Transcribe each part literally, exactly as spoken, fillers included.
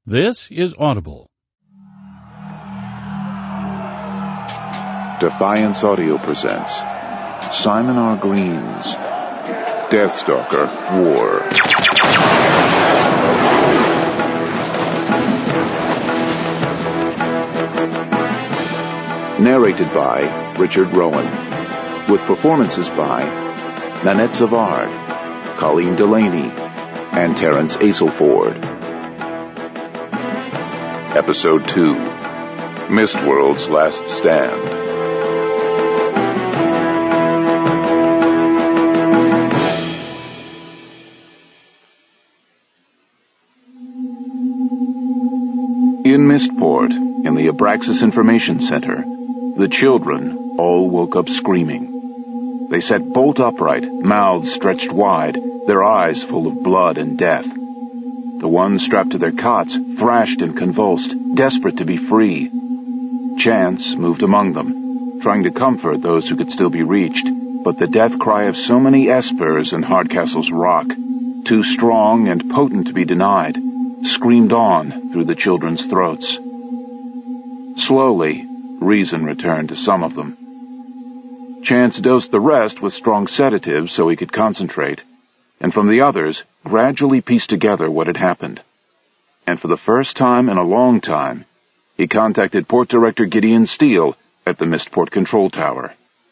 This is Audible. Defiance Audio presents Simon R. Green's Deathstalker War. Narrated by Richard Rowan, with performances by Nanette Savard, Colleen Delaney, and Terrence Aselford. Episode two, Mistworld's Last Stand. In Mistport, in the Abraxas Information Center, the children all woke up screaming. They sat bolt upright, mouths stretched wide, their eyes full of blood and death. The ones strapped to their cots thrashed and convulsed, desperate to be free. Chance moved among them, trying to comfort those who could still be reached, but the death cry of so many espers in Hardcastle's rock, too strong and potent to be denied, screamed on through the children's throats. Slowly, reason returned to some of them. Chance dosed the rest with strong sedatives so he could concentrate, and from the others gradually pieced together what had happened. And for the first time in a long time, he contacted Port Director Gideon Steele at the Mistport Control Tower.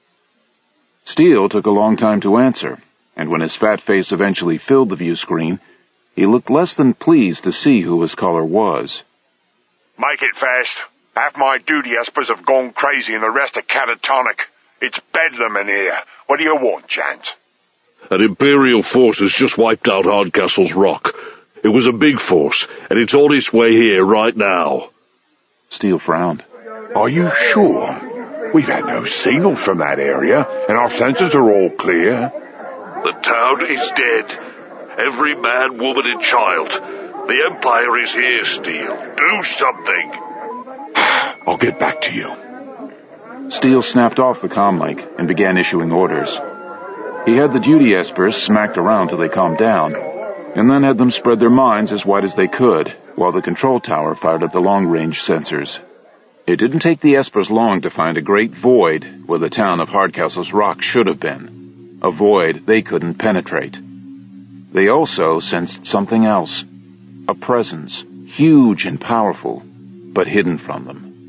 Steele took a long time to answer, and when his fat face eventually filled the view screen, he looked less than pleased to see who his caller was. Make it fast. Half my duty espers have gone crazy and the rest are catatonic. It's bedlam in here. What do you want, Chance? An Imperial force has just wiped out Hardcastle's rock. It was a big force, and it's on its way here right now. Steele frowned. Are you sure? We've had no signal from that area, and our sensors are all clear. The town is dead. Every man, woman, and child. The Empire is here, Steele. Do something. I'll get back to you. Steele snapped off the comlink and began issuing orders. He had the duty espers smacked around till they calmed down, and then had them spread their minds as wide as they could, while the control tower fired at the long-range sensors. It didn't take the espers long to find a great void where the town of Hardcastle's rock should have been, a void they couldn't penetrate. They also sensed something else, a presence, huge and powerful, but hidden from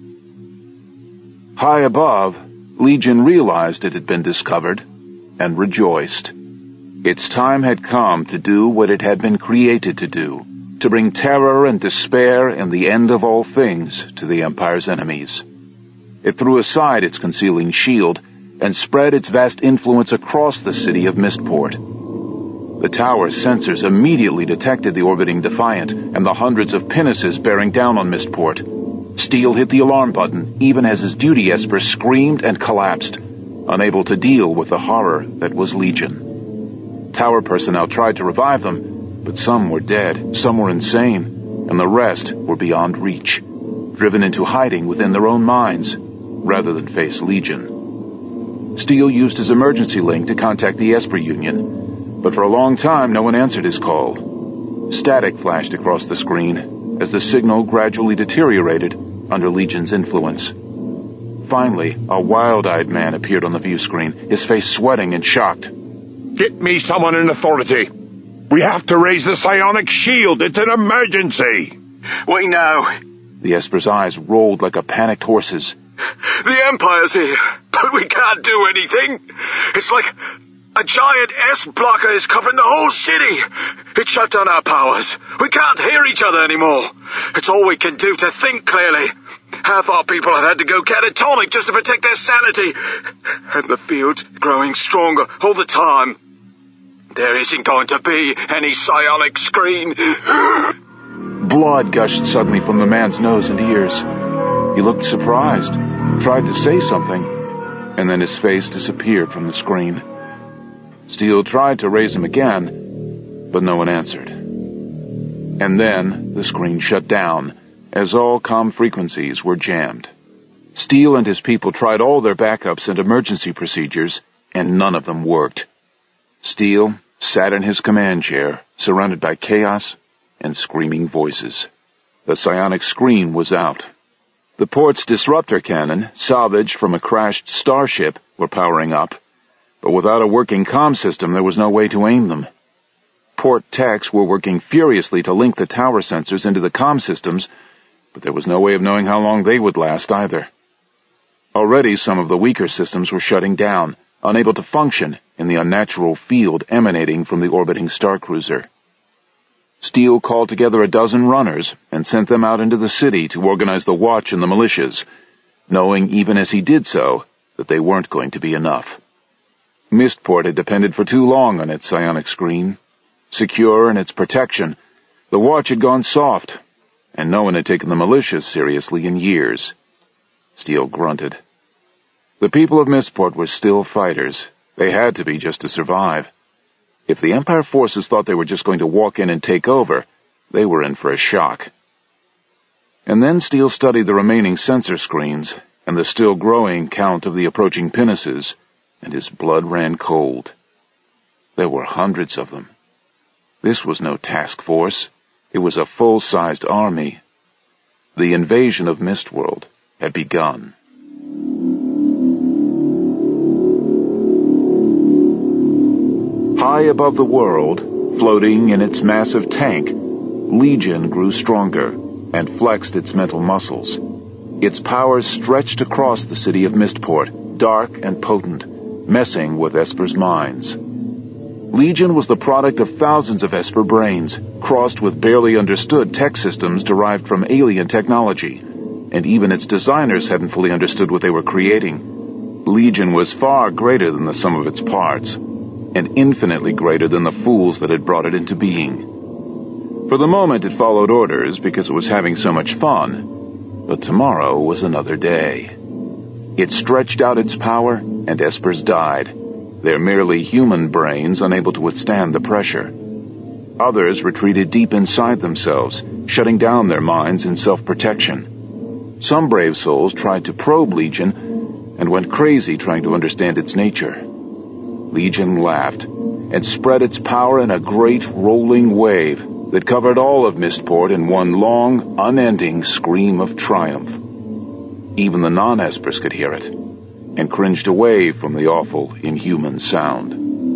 them. High above, Legion realized it had been discovered, and rejoiced. Its time had come to do what it had been created to do, to bring terror and despair and the end of all things to the Empire's enemies. It threw aside its concealing shield and spread its vast influence across the city of Mistport. The tower's sensors immediately detected the orbiting Defiant and the hundreds of pinnaces bearing down on Mistport. Steele hit the alarm button even as his duty esper screamed and collapsed, unable to deal with the horror that was Legion. Tower personnel tried to revive them, but some were dead, some were insane, and the rest were beyond reach, driven into hiding within their own minds, rather than face Legion. Steele used his emergency link to contact the Esper Union, but for a long time no one answered his call. Static flashed across the screen as the signal gradually deteriorated under Legion's influence. Finally, a wild-eyed man appeared on the view screen, his face sweating and shocked. Get me someone in authority. We have to raise the psionic shield. It's an emergency. We know. The Esper's eyes rolled like a panicked horse's. The Empire's here, but we can't do anything. It's like a giant S-blocker is covering the whole city. It shut down our powers. We can't hear each other anymore. It's all we can do to think clearly. Half our people have had to go catatonic just to protect their sanity. And the field's growing stronger all the time. There isn't going to be any psionic screen. Blood gushed suddenly from the man's nose and ears. He looked surprised, tried to say something, and then his face disappeared from the screen. Steele tried to raise him again, but no one answered. And then the screen shut down, as all comm frequencies were jammed. Steele and his people tried all their backups and emergency procedures, and none of them worked. Steele sat in his command chair, surrounded by chaos and screaming voices. The psionic screen was out. The port's disruptor cannon, salvaged from a crashed starship, were powering up, but without a working comm system there was no way to aim them. Port techs were working furiously to link the tower sensors into the comm systems, but there was no way of knowing how long they would last either. Already some of the weaker systems were shutting down, unable to function in the unnatural field emanating from the orbiting starcruiser. Steele called together a dozen runners and sent them out into the city to organize the watch and the militias, knowing even as he did so that they weren't going to be enough. Mistport had depended for too long on its psionic screen. Secure in its protection, the watch had gone soft, and no one had taken the militias seriously in years. Steele grunted. The people of Mistport were still fighters. They had to be just to survive. If the Empire forces thought they were just going to walk in and take over, they were in for a shock. And then Steele studied the remaining sensor screens and the still growing count of the approaching pinnaces, and his blood ran cold. There were hundreds of them. This was no task force. It was a full-sized army. The invasion of Mistworld had begun. High above the world, floating in its massive tank, Legion grew stronger and flexed its mental muscles. Its powers stretched across the city of Mistport, dark and potent, messing with Esper's minds. Legion was the product of thousands of Esper brains, crossed with barely understood tech systems derived from alien technology, and even its designers hadn't fully understood what they were creating. Legion was far greater than the sum of its parts, and infinitely greater than the fools that had brought it into being. For the moment it followed orders because it was having so much fun, but tomorrow was another day. It stretched out its power, and Espers died, their merely human brains unable to withstand the pressure. Others retreated deep inside themselves, shutting down their minds in self-protection. Some brave souls tried to probe Legion and went crazy trying to understand its nature. Legion laughed and spread its power in a great rolling wave that covered all of Mistport in one long, unending scream of triumph. Even the non-Espers could hear it, and cringed away from the awful, inhuman sound.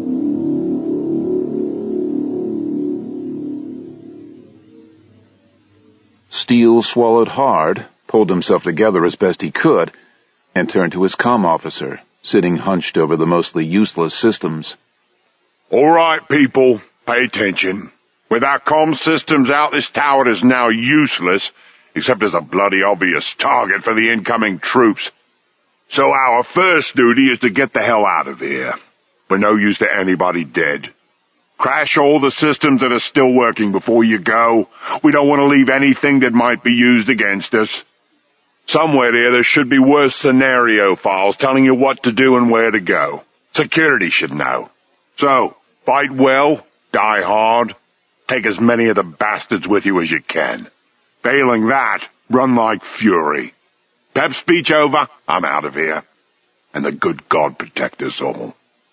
Steele swallowed hard, pulled himself together as best he could, and turned to his comm officer, sitting hunched over the mostly useless systems. All right, people, pay attention. With our comm systems out, this tower is now useless, except as a bloody obvious target for the incoming troops. So our first duty is to get the hell out of here. We're no use to anybody dead. Crash all the systems that are still working before you go. We don't want to leave anything that might be used against us. Somewhere here there should be worse scenario files telling you what to do and where to go. Security should know. So, fight well, die hard, take as many of the bastards with you as you can. Failing that, run like fury. Pep speech over, I'm out of here. And the good God protect us all.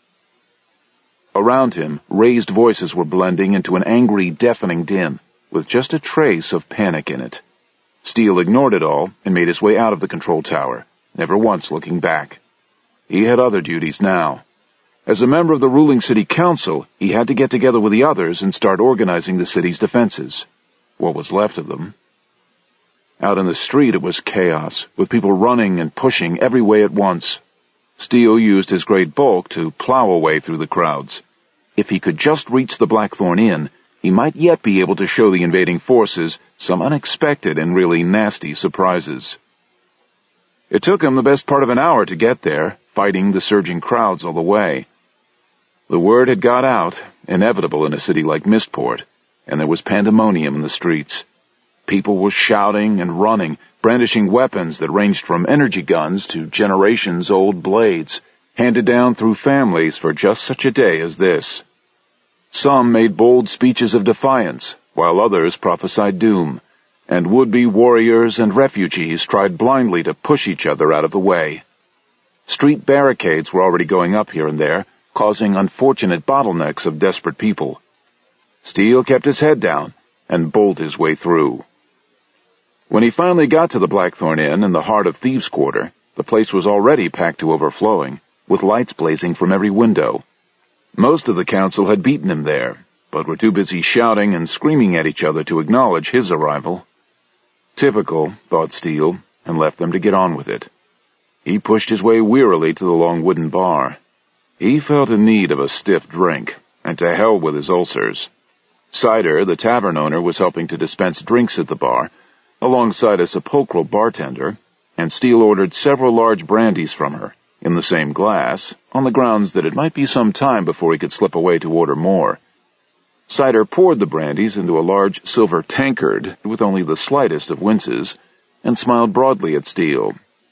Around him, raised voices were blending into an angry, deafening din, with just a trace of panic in it. Steele ignored it all and made his way out of the control tower, never once looking back. He had other duties now. As a member of the ruling city council, he had to get together with the others and start organizing the city's defenses. What was left of them. Out in the street it was chaos, with people running and pushing every way at once. Steele used his great bulk to plow a way through the crowds. If he could just reach the Blackthorn Inn, he might yet be able to show the invading forces some unexpected and really nasty surprises. It took him the best part of an hour to get there, fighting the surging crowds all the way. The word had got out, inevitable in a city like Mistport, and there was pandemonium in the streets. People were shouting and running, brandishing weapons that ranged from energy guns to generations-old blades, handed down through families for just such a day as this. Some made bold speeches of defiance, while others prophesied doom, and would-be warriors and refugees tried blindly to push each other out of the way. Street barricades were already going up here and there, causing unfortunate bottlenecks of desperate people. Steele kept his head down and bowled his way through. When he finally got to the Blackthorn Inn in the heart of Thieves' Quarter, the place was already packed to overflowing, with lights blazing from every window. Most of the council had beaten him there, but were too busy shouting and screaming at each other to acknowledge his arrival. Typical, thought Steele, and left them to get on with it. He pushed his way wearily to the long wooden bar. He felt in need of a stiff drink, and to hell with his ulcers. Cider, the tavern owner, was helping to dispense drinks at the bar, alongside a sepulchral bartender, and Steele ordered several large brandies from her, in the same glass, on the grounds that it might be some time before he could slip away to order more. Cider poured the brandies into a large silver tankard with only the slightest of winces, and smiled broadly at Steele.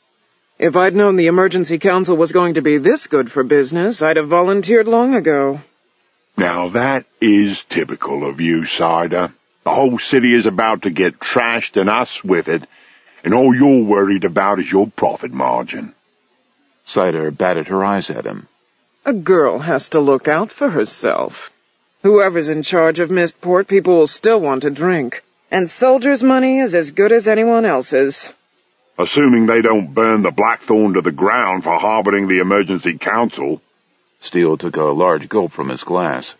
If I'd known the emergency council was going to be this good for business, I'd have volunteered long ago. Now that is typical of you, Cider. The whole city is about to get trashed and us with it, and all you're worried about is your profit margin. Cider batted her eyes at him. A girl has to look out for herself. Whoever's in charge of Mistport, people will still want to drink. And soldiers' money is as good as anyone else's. Assuming they don't burn the Blackthorn to the ground for harboring the emergency council. Steele took a large gulp from his glass.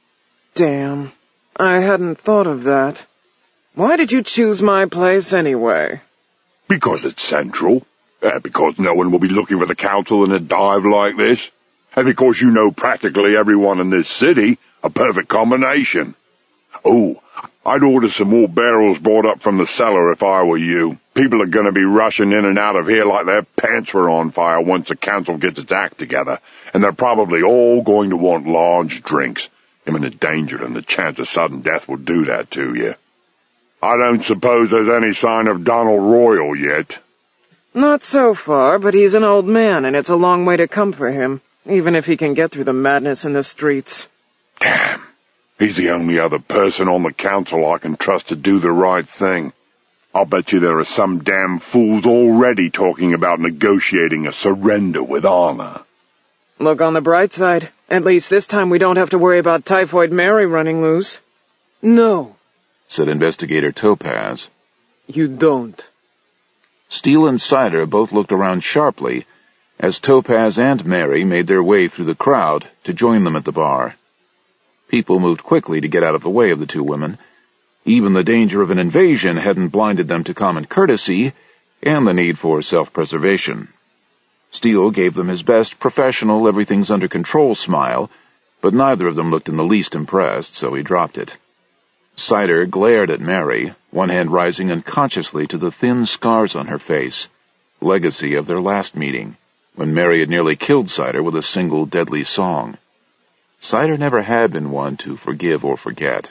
Damn. I hadn't thought of that. Why did you choose my place anyway? Because it's central. Uh, because no one will be looking for the council in a dive like this. And because you know practically everyone in this city, a perfect combination. Oh, I'd order some more barrels brought up from the cellar if I were you. People are going to be rushing in and out of here like their pants were on fire once the council gets its act together, and they're probably all going to want large drinks. Imminent danger and the chance of sudden death will do that to you. I don't suppose there's any sign of Donald Royal yet. Not so far, but he's an old man, and it's a long way to come for him, even if he can get through the madness in the streets. Damn. He's the only other person on the council I can trust to do the right thing. I'll bet you there are some damn fools already talking about negotiating a surrender with honor. Look on the bright side. At least this time we don't have to worry about Typhoid Mary running loose. No, said Investigator Topaz. You don't. Steele and Cider both looked around sharply as Topaz and Mary made their way through the crowd to join them at the bar. People moved quickly to get out of the way of the two women. Even the danger of an invasion hadn't blinded them to common courtesy and the need for self-preservation. Steele gave them his best professional, everything's-under-control smile, but neither of them looked in the least impressed, so he dropped it. Cider glared at Mary, one hand rising unconsciously to the thin scars on her face, legacy of their last meeting, when Mary had nearly killed Cider with a single deadly song. Cider never had been one to forgive or forget.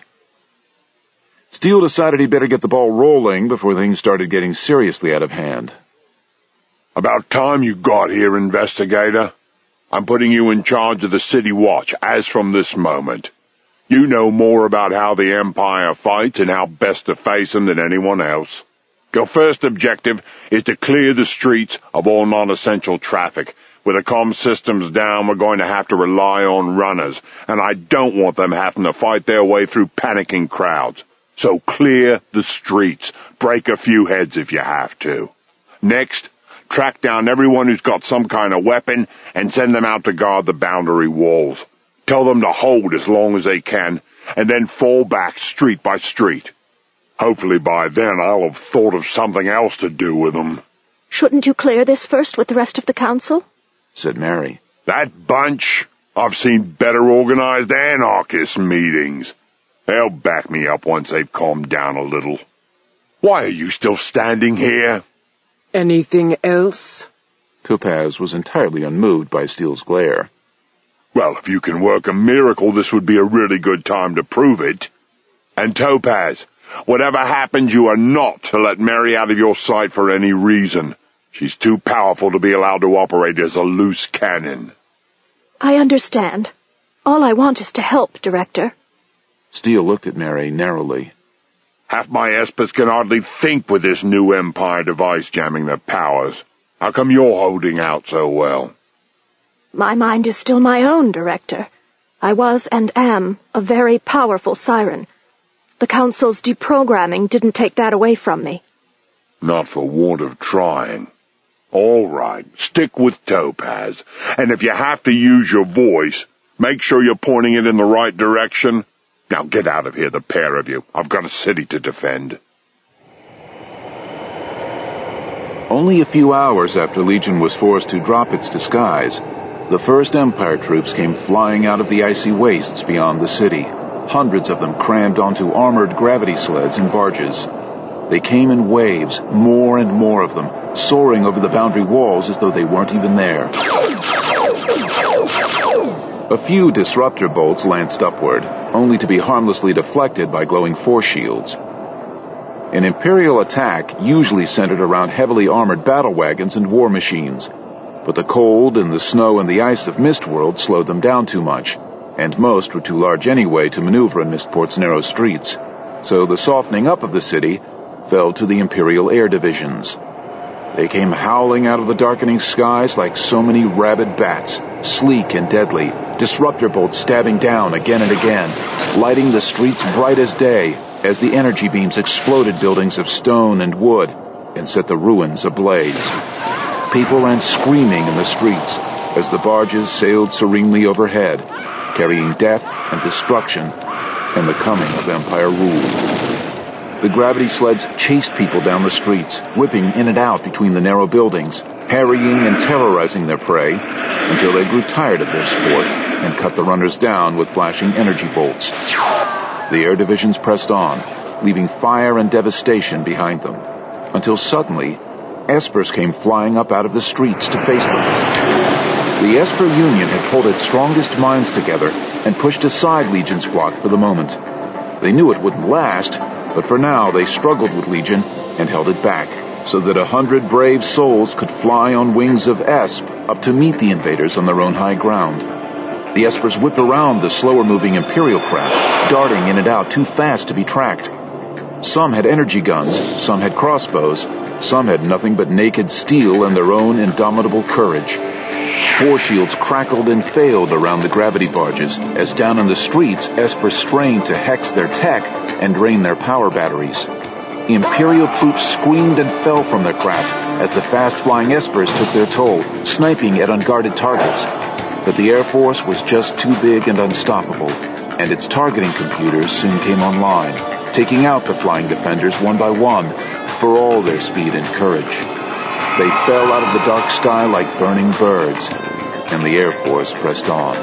Steele decided he'd better get the ball rolling before things started getting seriously out of hand. About time you got here, Investigator. I'm putting you in charge of the City Watch, as from this moment. You know more about how the Empire fights and how best to face them than anyone else. Your first objective is to clear the streets of all non-essential traffic. With the comm systems down, we're going to have to rely on runners, and I don't want them having to fight their way through panicking crowds. So clear the streets. Break a few heads if you have to. Next, track down everyone who's got some kind of weapon and send them out to guard the boundary walls. Tell them to hold as long as they can, and then fall back street by street. Hopefully by then I'll have thought of something else to do with them. Shouldn't you clear this first with the rest of the council? Said Mary. That bunch? I've seen better organized anarchist meetings. They'll back me up once they've calmed down a little. Why are you still standing here? Anything else? Topaz was entirely unmoved by Steele's glare. Well, if you can work a miracle, this would be a really good time to prove it. And Topaz, whatever happens, you are not to let Mary out of your sight for any reason. She's too powerful to be allowed to operate as a loose cannon. I understand. All I want is to help, Director. Steele looked at Mary narrowly. Half my Espers can hardly think with this new Empire device jamming their powers. How come you're holding out so well? My mind is still my own, Director. I was and am a very powerful siren. The Council's deprogramming didn't take that away from me. Not for want of trying. All right, stick with Topaz, and if you have to use your voice, make sure you're pointing it in the right direction. Now get out of here, the pair of you. I've got a city to defend. Only a few hours after Legion was forced to drop its disguise, the first Empire troops came flying out of the icy wastes beyond the city, hundreds of them crammed onto armored gravity sleds and barges. They came in waves, more and more of them, soaring over the boundary walls as though they weren't even there. A few disruptor bolts lanced upward, only to be harmlessly deflected by glowing force shields. An Imperial attack usually centered around heavily armored battle wagons and war machines, but the cold and the snow and the ice of Mistworld slowed them down too much, and most were too large anyway to maneuver in Mistport's narrow streets, so the softening up of the city fell to the Imperial air divisions. They came howling out of the darkening skies like so many rabid bats, sleek and deadly, disruptor bolts stabbing down again and again, lighting the streets bright as day as the energy beams exploded buildings of stone and wood and set the ruins ablaze. People ran screaming in the streets as the barges sailed serenely overhead, carrying death and destruction and the coming of Empire rule. The gravity sleds chased people down the streets, whipping in and out between the narrow buildings, harrying and terrorizing their prey, until they grew tired of their sport and cut the runners down with flashing energy bolts. The air divisions pressed on, leaving fire and devastation behind them, until suddenly, Espers came flying up out of the streets to face them. The Esper Union had pulled its strongest minds together and pushed aside Legion's block for the moment. They knew it wouldn't last, but for now they struggled with Legion and held it back, so that a hundred brave souls could fly on wings of Esp up to meet the invaders on their own high ground. The Espers whipped around the slower-moving Imperial craft, darting in and out too fast to be tracked. Some had energy guns, some had crossbows, some had nothing but naked steel and their own indomitable courage. Force shields crackled and failed around the gravity barges, as down in the streets Esper strained to hex their tech and drain their power batteries. Imperial troops screamed and fell from their craft as the fast-flying Espers took their toll, sniping at unguarded targets. But the Air Force was just too big and unstoppable, and its targeting computers soon came online, taking out the flying defenders one by one, for all their speed and courage. They fell out of the dark sky like burning birds, and the Air Force pressed on.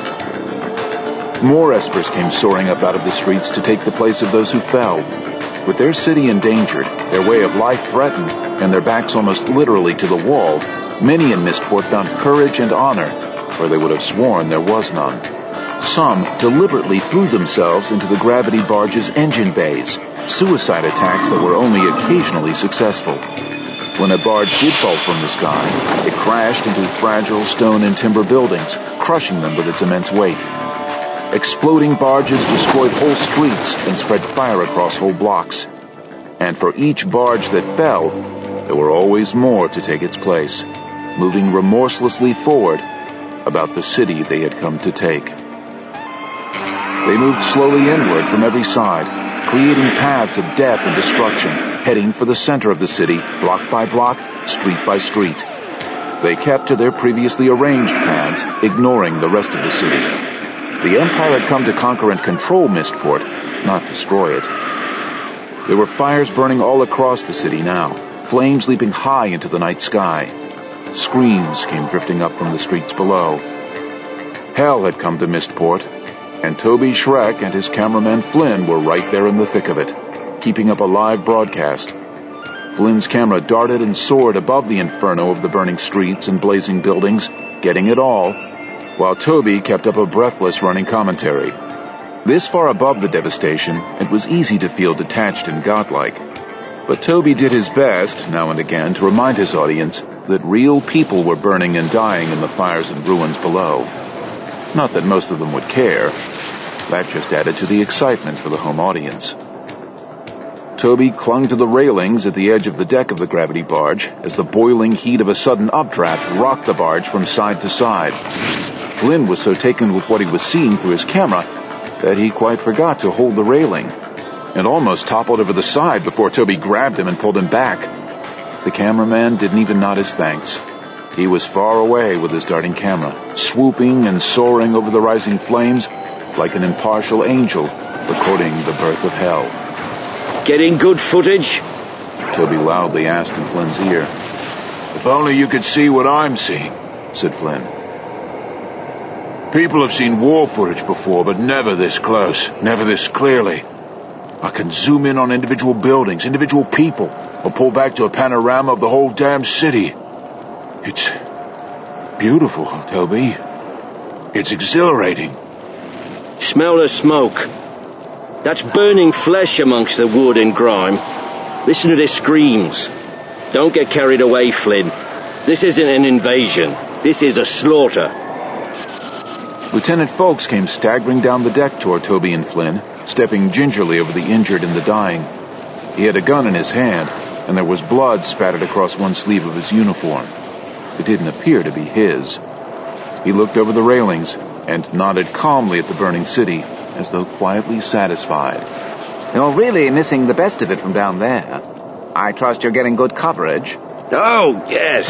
More Espers came soaring up out of the streets to take the place of those who fell. With their city endangered, their way of life threatened, and their backs almost literally to the wall, many in Mistport found courage and honor where they would have sworn there was none. Some deliberately threw themselves into the gravity barge's engine bays, suicide attacks that were only occasionally successful. When a barge did fall from the sky, it crashed into fragile stone and timber buildings, crushing them with its immense weight. Exploding barges destroyed whole streets and spread fire across whole blocks. And for each barge that fell, there were always more to take its place, moving remorselessly forward about the city they had come to take. They moved slowly inward from every side, creating paths of death and destruction, heading for the center of the city, block by block, street by street. They kept to their previously arranged paths, ignoring the rest of the city. The Empire had come to conquer and control Mistport, not destroy it. There were fires burning all across the city now, flames leaping high into the night sky. Screams came drifting up from the streets below. Hell had come to Mistport, and Toby Shrek and his cameraman Flynn were right there in the thick of it, keeping up a live broadcast. Flynn's camera darted and soared above the inferno of the burning streets and blazing buildings, getting it all, while Toby kept up a breathless running commentary. This far above the devastation, it was easy to feel detached and godlike. But Toby did his best, now and again, to remind his audience that real people were burning and dying in the fires and ruins below. Not that most of them would care. That just added to the excitement for the home audience. Toby clung to the railings at the edge of the deck of the gravity barge as the boiling heat of a sudden updraft rocked the barge from side to side. Flynn was so taken with what he was seeing through his camera that he quite forgot to hold the railing, and almost toppled over the side before Toby grabbed him and pulled him back. The cameraman didn't even nod his thanks. He was far away with his darting camera, swooping and soaring over the rising flames like an impartial angel recording the birth of hell. Getting good footage? Toby loudly asked in Flynn's ear. If only you could see what I'm seeing, said Flynn. People have seen war footage before, but never this close, never this clearly. I can zoom in on individual buildings, individual people, or pull back to a panorama of the whole damn city. It's beautiful, Toby. It's exhilarating. Smell the smoke. That's burning flesh amongst the wood and grime. Listen to their screams. Don't get carried away, Flynn. This isn't an invasion. This is a slaughter. Lieutenant Folks came staggering down the deck toward Toby and Flynn, stepping gingerly over the injured and the dying. He had a gun in his hand, and there was blood spattered across one sleeve of his uniform. It didn't appear to be his. He looked over the railings and nodded calmly at the burning city, as though quietly satisfied. You're really missing the best of it from down there. I trust you're getting good coverage. Oh, yes.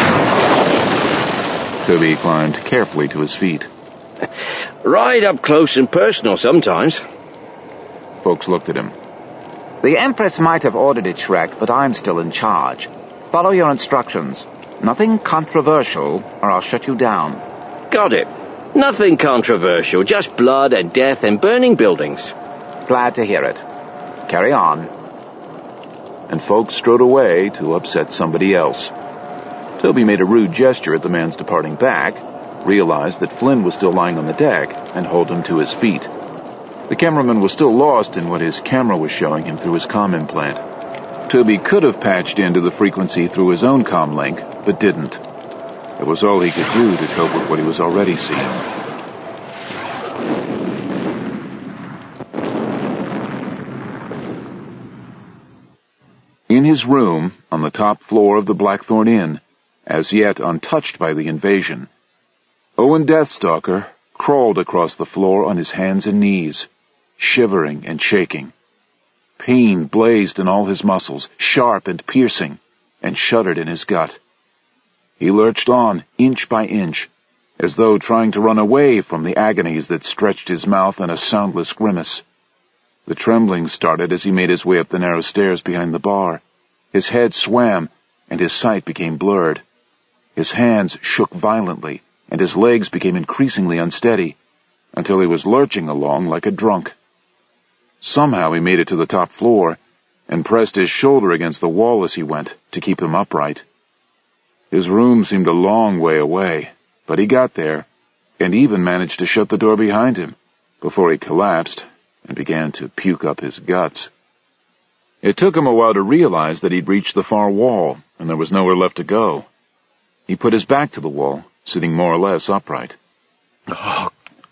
Toby climbed carefully to his feet. Right up close and personal sometimes. Folks looked at him. The Empress might have ordered it, Shrek, but I'm still in charge. Follow your instructions. Nothing controversial, or I'll shut you down. Got it. Nothing controversial, just blood and death and burning buildings. Glad to hear it. Carry on. And Folks strode away to upset somebody else. Toby made a rude gesture at the man's departing back, realized that Flynn was still lying on the deck, and hauled him to his feet. The cameraman was still lost in what his camera was showing him through his comm implant. Toby could have patched into the frequency through his own comm link, but didn't. It was all he could do to cope with what he was already seeing. In his room, on the top floor of the Blackthorn Inn, as yet untouched by the invasion, Owen Deathstalker crawled across the floor on his hands and knees, shivering and shaking. Pain blazed in all his muscles, sharp and piercing, and shuddered in his gut. He lurched on, inch by inch, as though trying to run away from the agonies that stretched his mouth in a soundless grimace. The trembling started as he made his way up the narrow stairs behind the bar. His head swam, and his sight became blurred. His hands shook violently, and his legs became increasingly unsteady, until he was lurching along like a drunk. Somehow he made it to the top floor, and pressed his shoulder against the wall as he went, to keep him upright. His room seemed a long way away, but he got there, and even managed to shut the door behind him, before he collapsed and began to puke up his guts. It took him a while to realize that he'd reached the far wall, and there was nowhere left to go. He put his back to the wall, sitting more or less upright. Oh,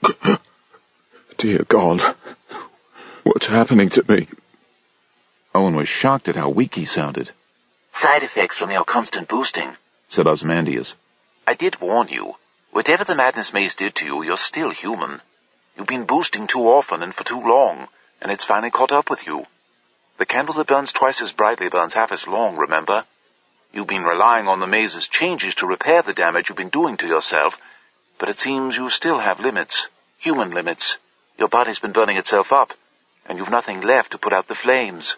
dear God, what's happening to me? Owen was shocked at how weak he sounded. Side effects from your constant boosting, said Ozymandias. I did warn you. Whatever the Madness Maze did to you, you're still human. You've been boosting too often and for too long, and it's finally caught up with you. The candle that burns twice as brightly burns half as long, remember? You've been relying on the maze's changes to repair the damage you've been doing to yourself, but it seems you still have limits, human limits. Your body's been burning itself up, and you've nothing left to put out the flames.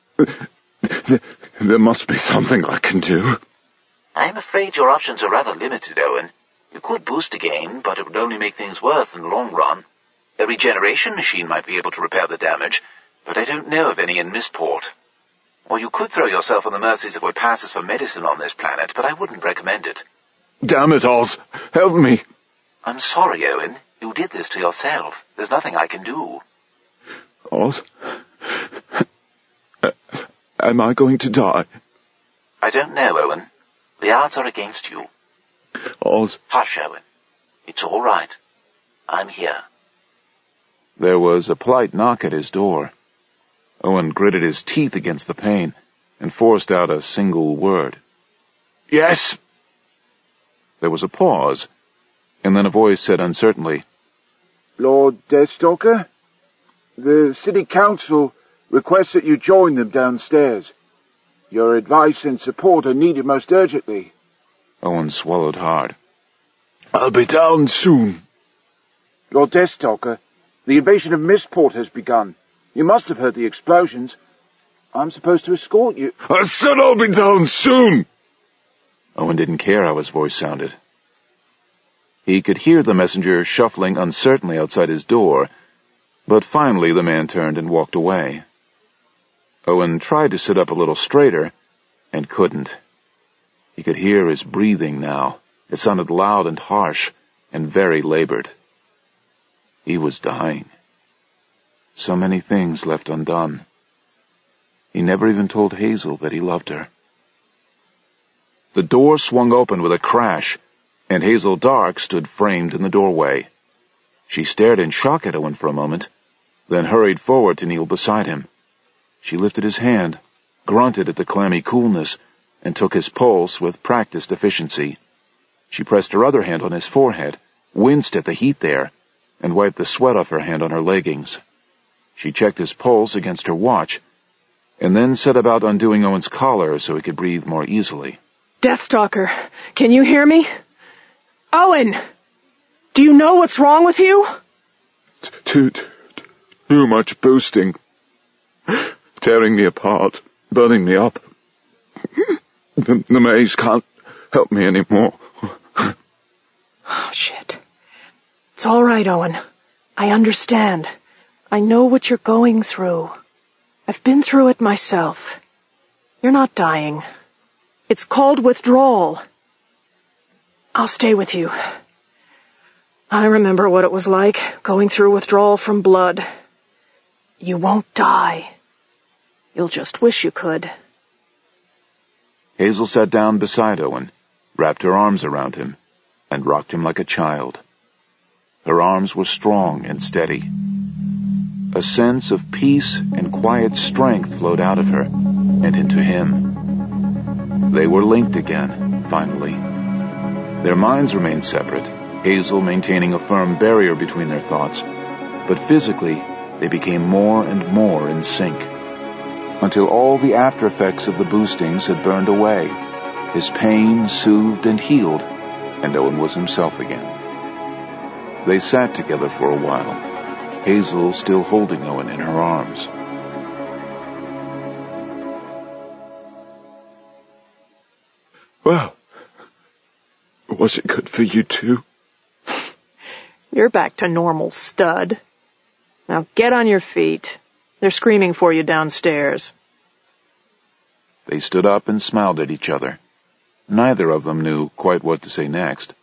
There must be something I can do. I'm afraid your options are rather limited, Owen. You could boost again, but it would only make things worse in the long run. A regeneration machine might be able to repair the damage, but I don't know of any in Missport. Or you could throw yourself on the mercies of what passes for medicine on this planet, but I wouldn't recommend it. Damn it, Oz! Help me! I'm sorry, Owen. You did this to yourself. There's nothing I can do. Oz? Am I going to die? I don't know, Owen. The odds are against you. Oz? Hush, Owen. It's all right. I'm here. There was a polite knock at his door. Owen gritted his teeth against the pain and forced out a single word. Yes. There was a pause, and then a voice said uncertainly, Lord Deathstalker? The City Council requests that you join them downstairs. Your advice and support are needed most urgently. Owen swallowed hard. I'll be down soon. Lord Deathstalker, the invasion of Mistport has begun. You must have heard the explosions. I'm supposed to escort you. I said I'll be down soon. Owen didn't care how his voice sounded. He could hear the messenger shuffling uncertainly outside his door, but finally the man turned and walked away. Owen tried to sit up a little straighter, and couldn't. He could hear his breathing now. It sounded loud and harsh, and very labored. He was dying. So many things left undone. He never even told Hazel that he loved her. The door swung open with a crash, and Hazel Dark stood framed in the doorway. She stared in shock at Owen for a moment, then hurried forward to kneel beside him. She lifted his hand, grunted at the clammy coolness, and took his pulse with practiced efficiency. She pressed her other hand on his forehead, winced at the heat there, and wiped the sweat off her hand on her leggings. She checked his pulse against her watch, and then set about undoing Owen's collar so he could breathe more easily. Deathstalker, can you hear me? Owen! Do you know what's wrong with you? Too, too, too much boosting. Tearing me apart, burning me up. The, the maze can't help me anymore. Oh, shit. It's all right, Owen. I understand. I know what you're going through. I've been through it myself. You're not dying. It's called withdrawal. I'll stay with you. I remember what it was like, going through withdrawal from blood. You won't die. You'll just wish you could. Hazel sat down beside Owen, wrapped her arms around him, and rocked him like a child. Her arms were strong and steady. A sense of peace and quiet strength flowed out of her and into him. They were linked again, finally. Their minds remained separate, Hazel maintaining a firm barrier between their thoughts, but physically they became more and more in sync, until all the after effects of the boostings had burned away, his pain soothed and healed, and Owen was himself again. They sat together for a while, Hazel still holding Owen in her arms. Well, was it good for you too? You're back to normal, stud. Now get on your feet. They're screaming for you downstairs. They stood up and smiled at each other. Neither of them knew quite what to say next.